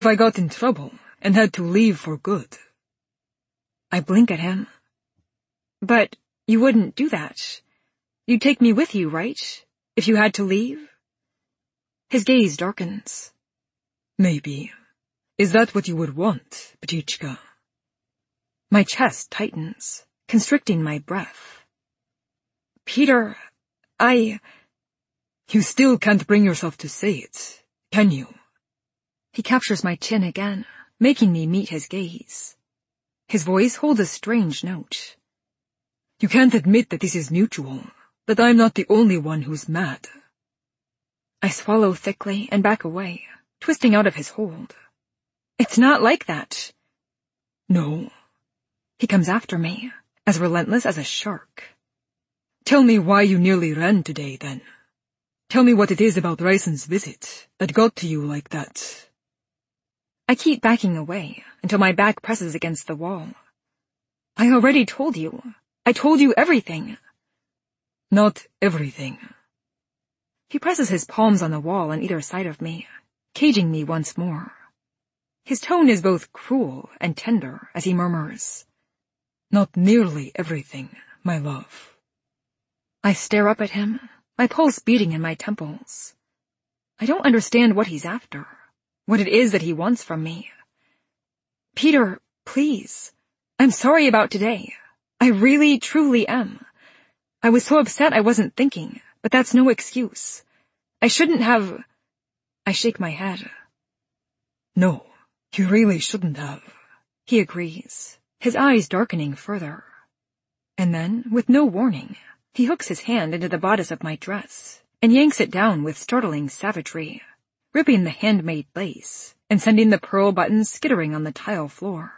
if I got in trouble and had to leave for good. I blink at him. But you wouldn't do that. You'd take me with you, right? If you had to leave? His gaze darkens. Maybe. Is that what you would want, Petichka? My chest tightens, constricting my breath. Peter, You still can't bring yourself to say it, can you? He captures my chin again, making me meet his gaze. His voice holds a strange note. You can't admit that this is mutual, that I'm not the only one who's mad. I swallow thickly and back away, twisting out of his hold. It's not like that. No. He comes after me, as relentless as a shark. Tell me why you nearly ran today, then. Tell me what it is about Ryson's visit that got to you like that. I keep backing away until my back presses against the wall. I already told you. I told you everything. Not everything. He presses his palms on the wall on either side of me, caging me once more. His tone is both cruel and tender as he murmurs, Not nearly everything, my love. I stare up at him, my pulse beating in my temples. I don't understand what he's after, what it is that he wants from me. Peter, please. I'm sorry about today. I really, truly am. I was so upset I wasn't thinking, but that's no excuse. I shouldn't have... I shake my head. No, you really shouldn't have. He agrees, his eyes darkening further. And then, with no warning, he hooks his hand into the bodice of my dress and yanks it down with startling savagery, ripping the handmade lace and sending the pearl buttons skittering on the tile floor.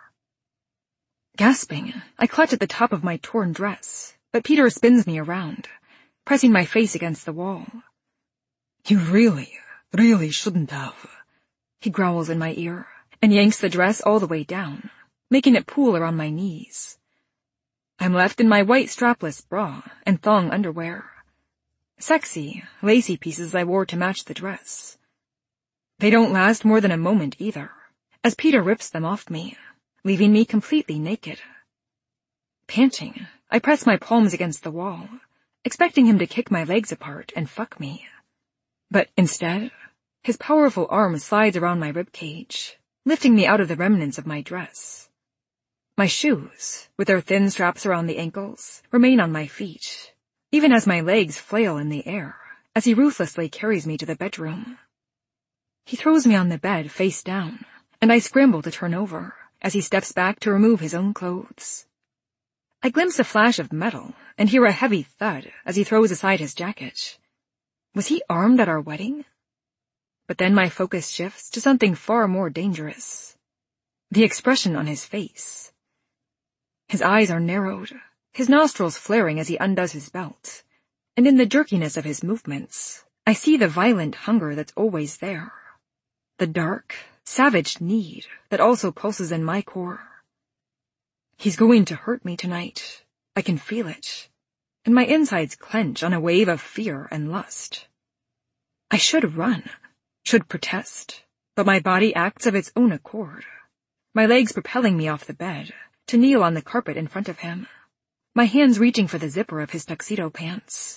Gasping, I clutch at the top of my torn dress, but Peter spins me around, pressing my face against the wall. You really, really shouldn't have. He growls in my ear and yanks the dress all the way down, making it pool around my knees. I'm left in my white strapless bra and thong underwear. Sexy, lacy pieces I wore to match the dress. They don't last more than a moment either, as Peter rips them off me, leaving me completely naked. Panting, I press my palms against the wall, expecting him to kick my legs apart and fuck me. But instead, his powerful arm slides around my ribcage, lifting me out of the remnants of my dress. My shoes, with their thin straps around the ankles, remain on my feet, even as my legs flail in the air as he ruthlessly carries me to the bedroom. He throws me on the bed face down, and I scramble to turn over as he steps back to remove his own clothes. I glimpse a flash of metal and hear a heavy thud as he throws aside his jacket. Was he armed at our wedding? But then my focus shifts to something far more dangerous. The expression on his face. His eyes are narrowed, his nostrils flaring as he undoes his belt, and in the jerkiness of his movements, I see the violent hunger that's always there. The dark, savage need that also pulses in my core. He's going to hurt me tonight. I can feel it, and my insides clench on a wave of fear and lust. I should run, should protest, but my body acts of its own accord, my legs propelling me off the bed to kneel on the carpet in front of him, my hands reaching for the zipper of his tuxedo pants.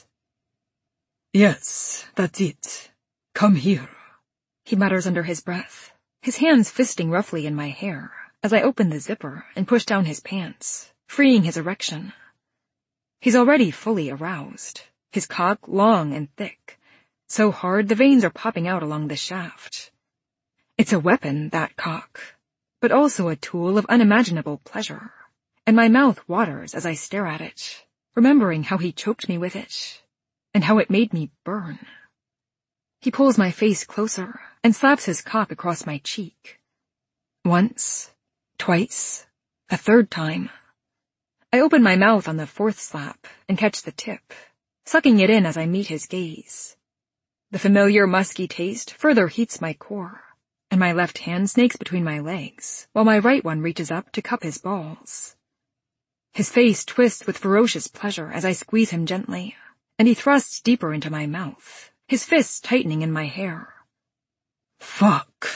Yes, that's it. Come here, he mutters under his breath, his hands fisting roughly in my hair as I open the zipper and push down his pants, freeing his erection. He's already fully aroused, his cock long and thick, so hard the veins are popping out along the shaft. It's a weapon, that cock, but also a tool of unimaginable pleasure, and my mouth waters as I stare at it, remembering how he choked me with it, and how it made me burn. He pulls my face closer and slaps his cock across my cheek. Once, twice, a third time. I open my mouth on the fourth slap and catch the tip, sucking it in as I meet his gaze. The familiar musky taste further heats my core, and my left hand snakes between my legs, while my right one reaches up to cup his balls. His face twists with ferocious pleasure as I squeeze him gently, and he thrusts deeper into my mouth, his fists tightening in my hair. Fuck,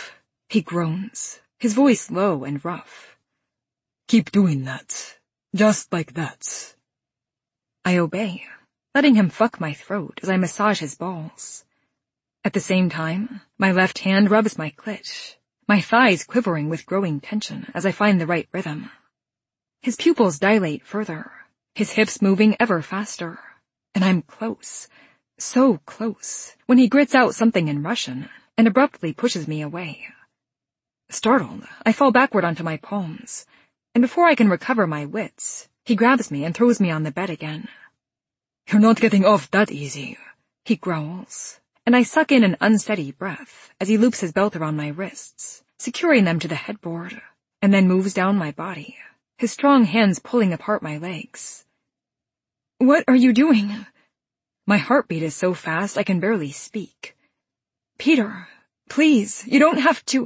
He groans, his voice low and rough. Keep doing that. Just like that. I obey, letting him fuck my throat as I massage his balls. At the same time, my left hand rubs my clit, my thighs quivering with growing tension as I find the right rhythm. His pupils dilate further, his hips moving ever faster, and I'm close, so close, when he grits out something in Russian and abruptly pushes me away. Startled, I fall backward onto my palms, and before I can recover my wits, he grabs me and throws me on the bed again. You're not getting off that easy, he growls, and I suck in an unsteady breath as he loops his belt around my wrists, securing them to the headboard, and then moves down my body, his strong hands pulling apart my legs. What are you doing? My heartbeat is so fast I can barely speak. Peter, please, you don't have to.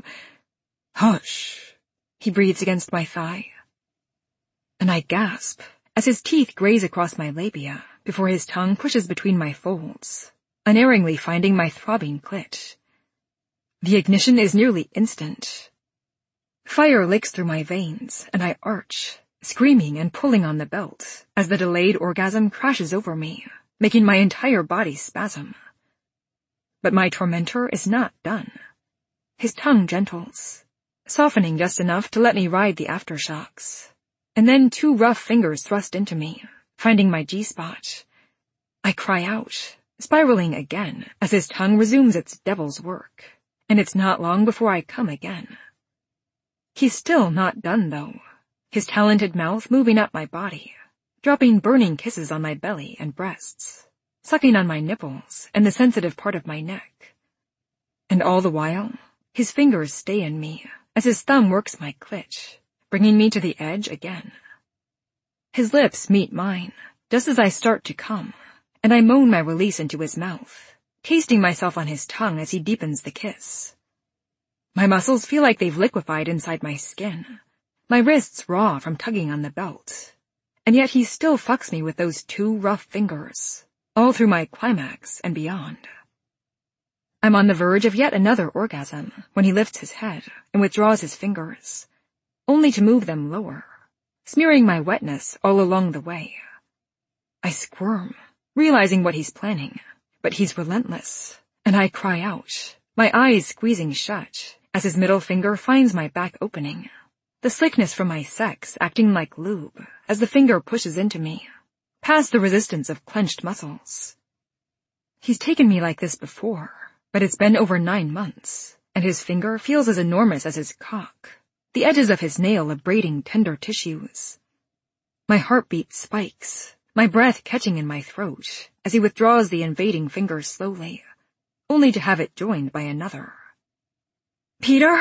Hush, he breathes against my thigh. And I gasp as his teeth graze across my labia before his tongue pushes between my folds, unerringly finding my throbbing clit. The ignition is nearly instant. Fire licks through my veins, and I arch, screaming and pulling on the belt as the delayed orgasm crashes over me, making my entire body spasm. But my tormentor is not done. His tongue gentles, softening just enough to let me ride the aftershocks, and then 2 rough fingers thrust into me, finding my G-spot. I cry out, spiraling again as his tongue resumes its devil's work, and it's not long before I come again. He's still not done, though, his talented mouth moving up my body, dropping burning kisses on my belly and breasts, sucking on my nipples and the sensitive part of my neck. And all the while, his fingers stay in me as his thumb works my clit, bringing me to the edge again. His lips meet mine, just as I start to come, and I moan my release into his mouth, tasting myself on his tongue as he deepens the kiss. My muscles feel like they've liquefied inside my skin, my wrists raw from tugging on the belt, and yet he still fucks me with those 2 rough fingers, all through my climax and beyond. I'm on the verge of yet another orgasm when he lifts his head and withdraws his fingers, only to move them lower, smearing my wetness all along the way. I squirm, realizing what he's planning, but he's relentless, and I cry out, my eyes squeezing shut as his middle finger finds my back opening, the slickness from my sex acting like lube as the finger pushes into me, past the resistance of clenched muscles. He's taken me like this before, but it's been over 9 months, and his finger feels as enormous as his cock, the edges of his nail abrading tender tissues. My heartbeat spikes, my breath catching in my throat as he withdraws the invading finger slowly, only to have it joined by another. Peter?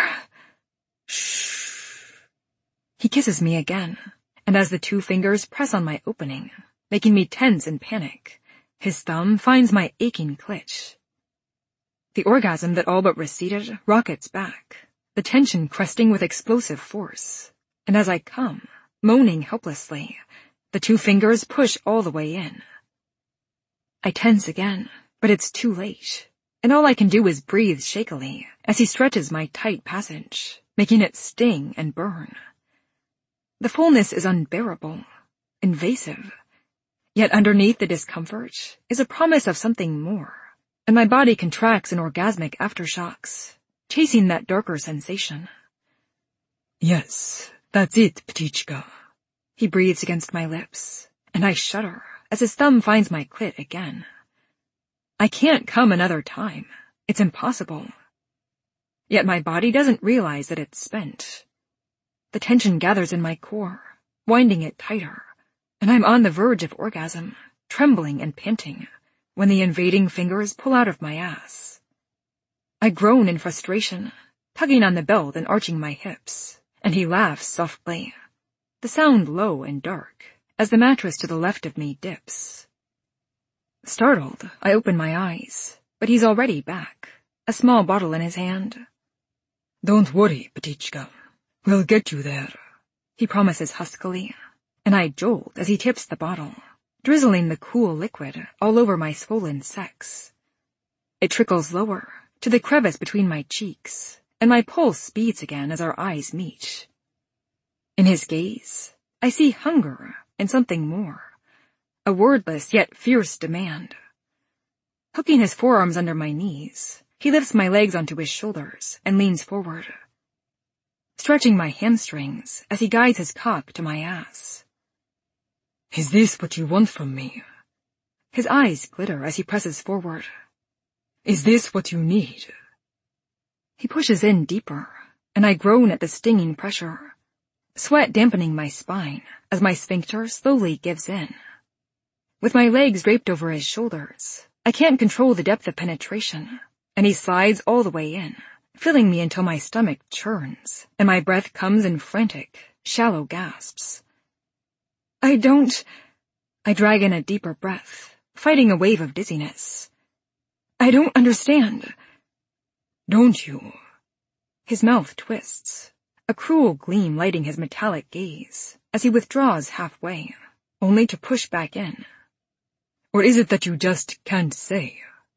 Shh. He kisses me again, and as the 2 fingers press on my opening, making me tense in panic, his thumb finds my aching clit. The orgasm that all but receded rockets back, the tension cresting with explosive force, and as I come, moaning helplessly, the 2 fingers push all the way in. I tense again, but it's too late, and all I can do is breathe shakily as he stretches my tight passage, making it sting and burn. The fullness is unbearable, invasive, yet underneath the discomfort is a promise of something more, and my body contracts in orgasmic aftershocks, chasing that darker sensation. Yes, that's it, Ptichka. He breathes against my lips, and I shudder as his thumb finds my clit again. I can't come another time. It's impossible. Yet my body doesn't realize that it's spent. The tension gathers in my core, winding it tighter, and I'm on the verge of orgasm, trembling and panting, when the invading fingers pull out of my ass. I groan in frustration, tugging on the belt and arching my hips, and he laughs softly, the sound low and dark, as the mattress to the left of me dips. Startled, I open my eyes, but he's already back, a small bottle in his hand. Don't worry, Ptichka. We'll get you there, he promises huskily, and I jolt as he tips the bottle, drizzling the cool liquid all over my swollen sex. It trickles lower, to the crevice between my cheeks, and my pulse speeds again as our eyes meet. In his gaze, I see hunger and something more, a wordless yet fierce demand. Hooking his forearms under my knees, he lifts my legs onto his shoulders and leans forward, stretching my hamstrings as he guides his cock to my ass. Is this what you want from me? His eyes glitter as he presses forward. Is this what you need? He pushes in deeper, and I groan at the stinging pressure, sweat dampening my spine as my sphincter slowly gives in. With my legs draped over his shoulders, I can't control the depth of penetration, and he slides all the way in, filling me until my stomach churns, and my breath comes in frantic, shallow gasps. I drag in a deeper breath, fighting a wave of dizziness. I don't understand. Don't you? His mouth twists, a cruel gleam lighting his metallic gaze as he withdraws halfway, only to push back in. Or is it that you just can't say?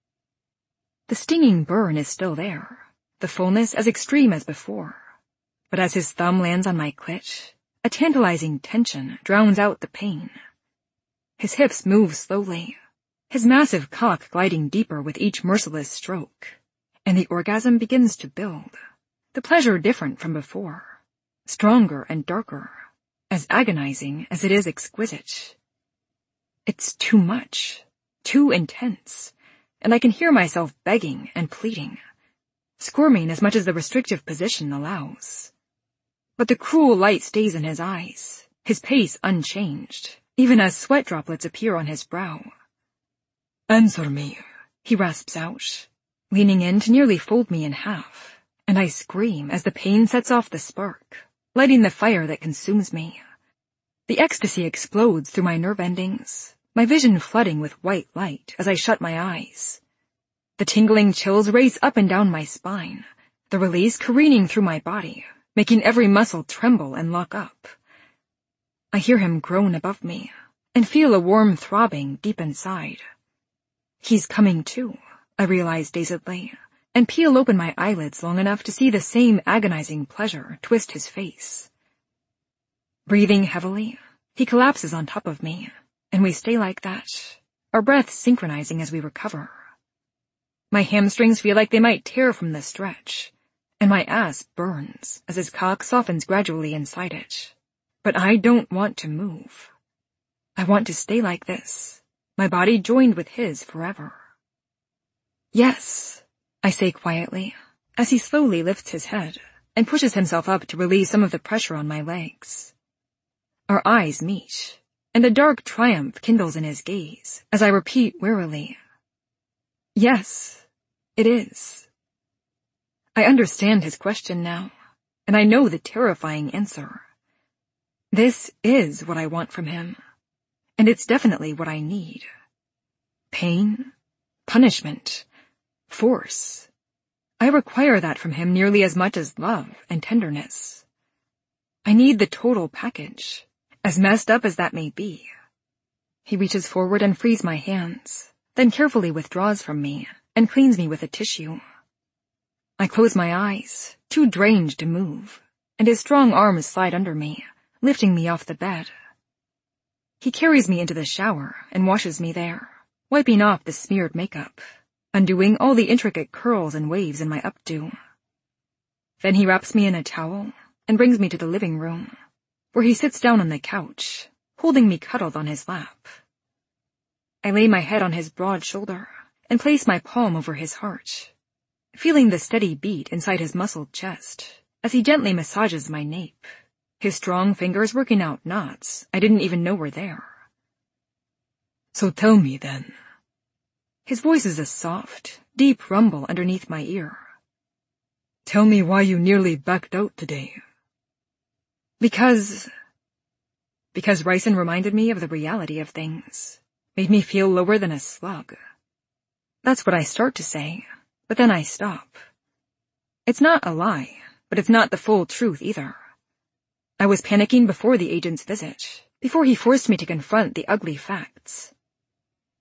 The stinging burn is still there, the fullness as extreme as before. But as his thumb lands on my clit, a tantalizing tension drowns out the pain. His hips move slowly, his massive cock gliding deeper with each merciless stroke, and the orgasm begins to build, the pleasure different from before, stronger and darker, as agonizing as it is exquisite. It's too much, too intense, and I can hear myself begging and pleading, squirming as much as the restrictive position allows. But the cruel light stays in his eyes, his pace unchanged, even as sweat droplets appear on his brow. Answer me, he rasps out, leaning in to nearly fold me in half, and I scream as the pain sets off the spark, lighting the fire that consumes me. The ecstasy explodes through my nerve endings, my vision flooding with white light as I shut my eyes. The tingling chills race up and down my spine, the release careening through my body, making every muscle tremble and lock up. I hear him groan above me, and feel a warm throbbing deep inside. He's coming too, I realize dazedly, and peel open my eyelids long enough to see the same agonizing pleasure twist his face. Breathing heavily, he collapses on top of me, and we stay like that, our breaths synchronizing as we recover. My hamstrings feel like they might tear from the stretch, and my ass burns as his cock softens gradually inside it. But I don't want to move. I want to stay like this, my body joined with his forever. Yes, I say quietly, as he slowly lifts his head and pushes himself up to relieve some of the pressure on my legs. Our eyes meet, and a dark triumph kindles in his gaze as I repeat wearily, yes, it is. I understand his question now, and I know the terrifying answer. This is what I want from him, and it's definitely what I need. Pain, punishment, force. I require that from him nearly as much as love and tenderness. I need the total package, as messed up as that may be. He reaches forward and frees my hands, then carefully withdraws from me and cleans me with a tissue. I close my eyes, too drained to move, and his strong arms slide under me, lifting me off the bed. He carries me into the shower and washes me there, wiping off the smeared makeup, undoing all the intricate curls and waves in my updo. Then he wraps me in a towel and brings me to the living room, where he sits down on the couch, holding me cuddled on his lap. I lay my head on his broad shoulder and place my palm over his heart, feeling the steady beat inside his muscled chest as he gently massages my nape, his strong fingers working out knots I didn't even know were there. So tell me then. His voice is a soft, deep rumble underneath my ear. Tell me why you nearly backed out today. Because Ryson reminded me of the reality of things, made me feel lower than a slug. That's what I start to say, but then I stop. It's not a lie, but it's not the full truth either. I was panicking before the agent's visit, before he forced me to confront the ugly facts.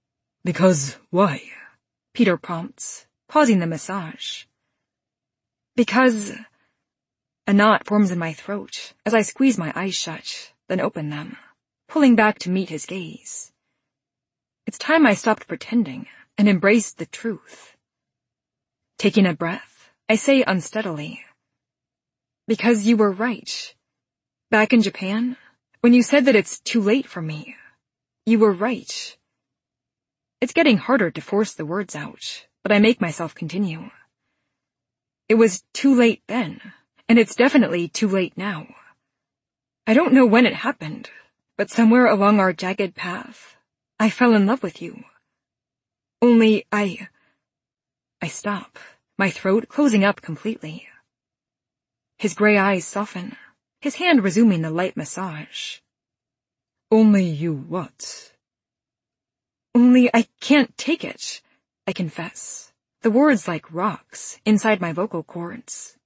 Because why? Peter prompts, pausing the massage. Because a knot forms in my throat as I squeeze my eyes shut, then open them, pulling back to meet his gaze. It's time I stopped pretending and embraced the truth. Taking a breath, I say unsteadily, because you were right. Back in Japan, when you said that it's too late for me, you were right. It's getting harder to force the words out, but I make myself continue. It was too late then, and it's definitely too late now. I don't know when it happened, but somewhere along our jagged path, I fell in love with you. Only I stop, my throat closing up completely. His gray eyes soften, his hand resuming the light massage. Only you what? Only I can't take it, I confess, the words like rocks inside my vocal cords.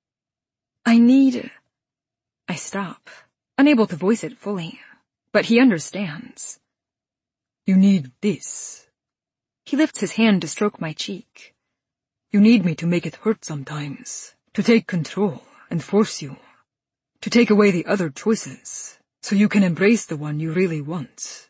I stop, unable to voice it fully, but he understands. You need this. He lifts his hand to stroke my cheek. You need me to make it hurt sometimes, to take control and force you, to take away the other choices, so you can embrace the one you really want.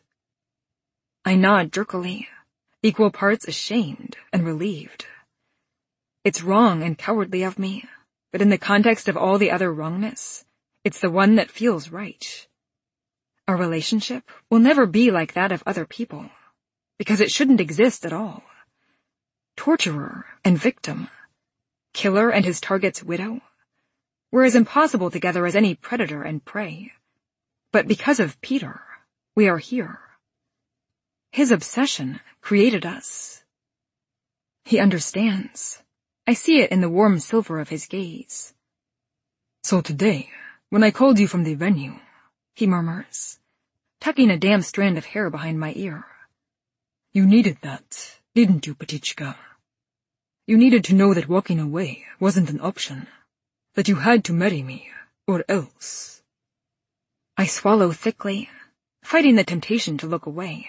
I nod jerkily, equal parts ashamed and relieved. It's wrong and cowardly of me, but in the context of all the other wrongness, it's the one that feels right. Our relationship will never be like that of other people, because it shouldn't exist at all. Torturer and victim, killer and his target's widow, we're as impossible together as any predator and prey. But because of Peter, we are here. His obsession created us. He understands. I see it in the warm silver of his gaze. So today, when I called you from the venue, he murmurs, tucking a damp strand of hair behind my ear. You needed that, didn't you, Petichka? You needed to know that walking away wasn't an option, that you had to marry me, or else. I swallow thickly, fighting the temptation to look away.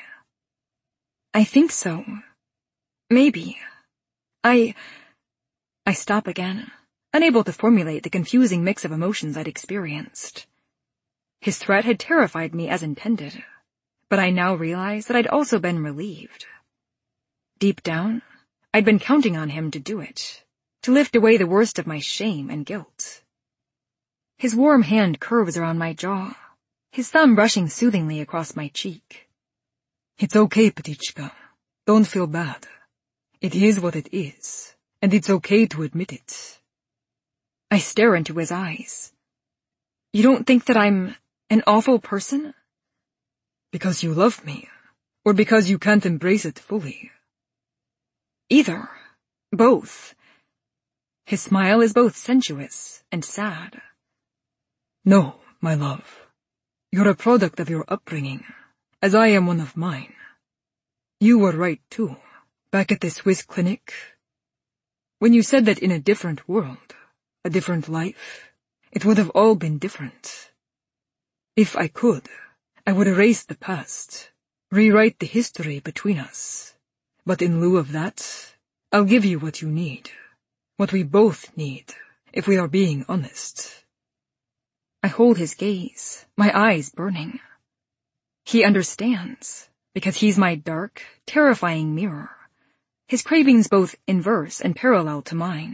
I think so. Maybe. I stop again, unable to formulate the confusing mix of emotions I'd experienced. His threat had terrified me as intended, but I now realize that I'd also been relieved. Deep down, I'd been counting on him to do it, to lift away the worst of my shame and guilt. His warm hand curves around my jaw, his thumb brushing soothingly across my cheek. It's okay, Petichka. Don't feel bad. It is what it is, and it's okay to admit it. I stare into his eyes. You don't think that I'm an awful person? Because you love me, or because you can't embrace it fully? Either. Both. His smile is both sensuous and sad. No, my love. You're a product of your upbringing, as I am one of mine. You were right, too, back at the Swiss clinic, when you said that in a different world, a different life, it would have all been different. If I could, I would erase the past, rewrite the history between us. But in lieu of that, I'll give you what you need, what we both need, if we are being honest. I hold his gaze, my eyes burning. He understands, because he's my dark, terrifying mirror, his cravings both inverse and parallel to mine.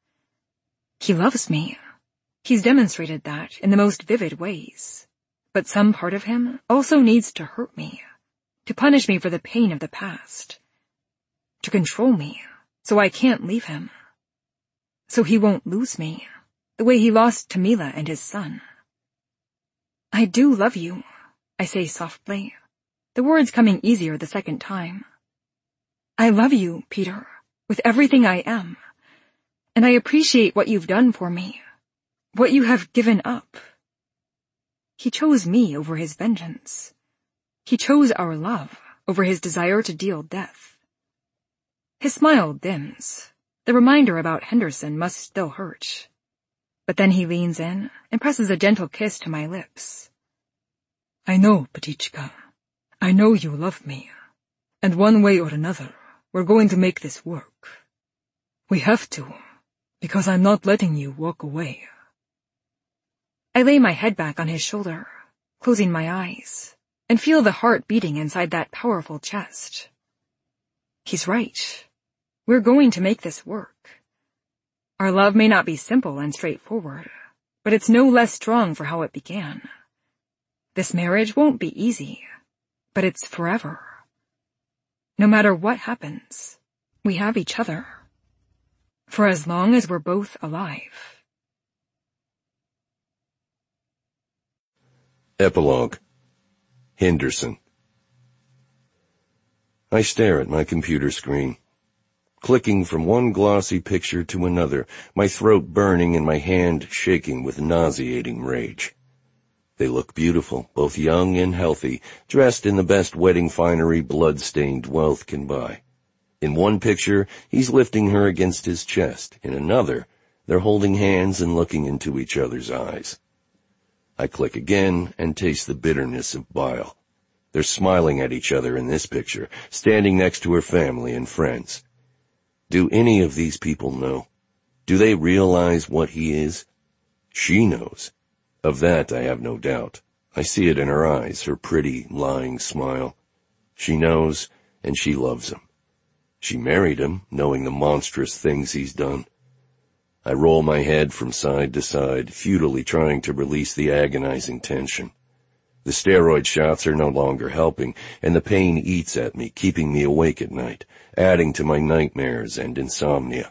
He loves me. He's demonstrated that in the most vivid ways. But some part of him also needs to hurt me, to punish me for the pain of the past, to control me so I can't leave him, so he won't lose me, the way he lost Tamila and his son. I do love you, I say softly, the words coming easier the second time. I love you, Peter, with everything I am, and I appreciate what you've done for me, what you have given up. He chose me over his vengeance. He chose our love over his desire to deal death. His smile dims. The reminder about Henderson must still hurt. But then he leans in and presses a gentle kiss to my lips. I know, Petichka. I know you love me. And one way or another, we're going to make this work. We have to. because I'm not letting you walk away. I lay my head back on his shoulder, closing my eyes, and feel the heart beating inside that powerful chest. He's right. We're going to make this work. Our love may not be simple and straightforward, but it's no less strong for how it began. This marriage won't be easy, but it's forever. No matter what happens, we have each other. For as long as we're both alive. Epilogue. Henderson. I stare at my computer screen, clicking from one glossy picture to another, my throat burning and my hand shaking with nauseating rage. They look beautiful, both young and healthy, dressed in the best wedding finery blood-stained wealth can buy. In one picture, he's lifting her against his chest. In another, they're holding hands and looking into each other's eyes. I click again and taste the bitterness of bile. They're smiling at each other in this picture, standing next to her family and friends. Do any of these people know? Do they realize what he is? She knows. Of that I have no doubt. I see it in her eyes, her pretty, lying smile. She knows, and she loves him. She married him, knowing the monstrous things he's done. I roll my head from side to side, futilely trying to release the agonizing tension. The steroid shots are no longer helping, and the pain eats at me, keeping me awake at night, adding to my nightmares and insomnia.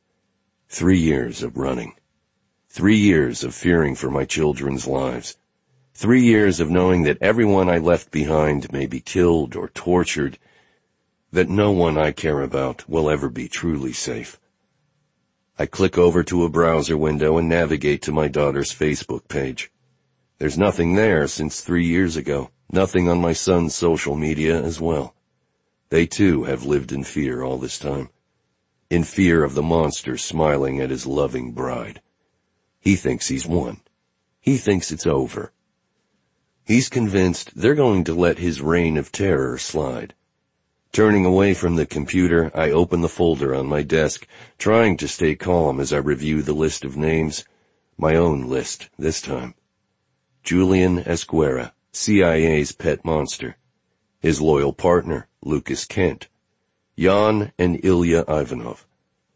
3 years of running. 3 years of fearing for my children's lives. 3 years of knowing that everyone I left behind may be killed or tortured, that no one I care about will ever be truly safe. I click over to a browser window and navigate to my daughter's Facebook page. There's nothing there since 3 years ago, nothing on my son's social media as well. They too have lived in fear all this time, in fear of the monster smiling at his loving bride. He thinks he's won. He thinks it's over. He's convinced they're going to let his reign of terror slide. Turning away from the computer, I open the folder on my desk, trying to stay calm as I review the list of names. My own list this time. Julian Esguerra, CIA's pet monster. His loyal partner, Lucas Kent. Jan and Ilya Ivanov.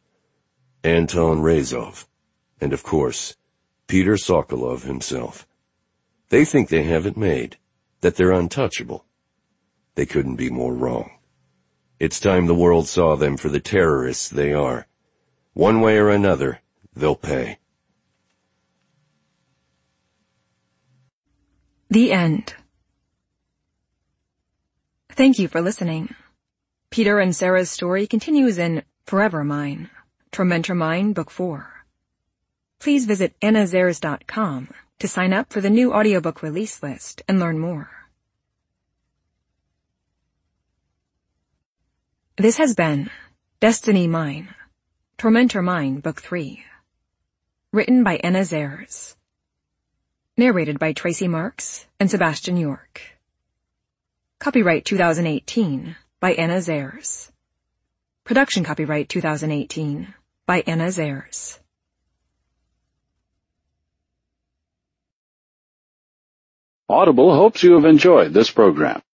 Anton Razov. And of course, Peter Sokolov himself. They think they have it made, that they're untouchable. They couldn't be more wrong. It's time the world saw them for the terrorists they are. One way or another, they'll pay. The end. Thank you for listening. Peter and Sarah's story continues in Forever Mine, Tormentor Mine, Book 4. Please visit AnnaZares.com to sign up for the new audiobook release list and learn more. This has been Destiny Mine, Tormentor Mine, Book 3. Written by Anna Zares. Narrated by Tracy Marks and Sebastian York. Copyright 2018 by Anna Zares. Production copyright 2018 by Anna Zares. Audible hopes you have enjoyed this program.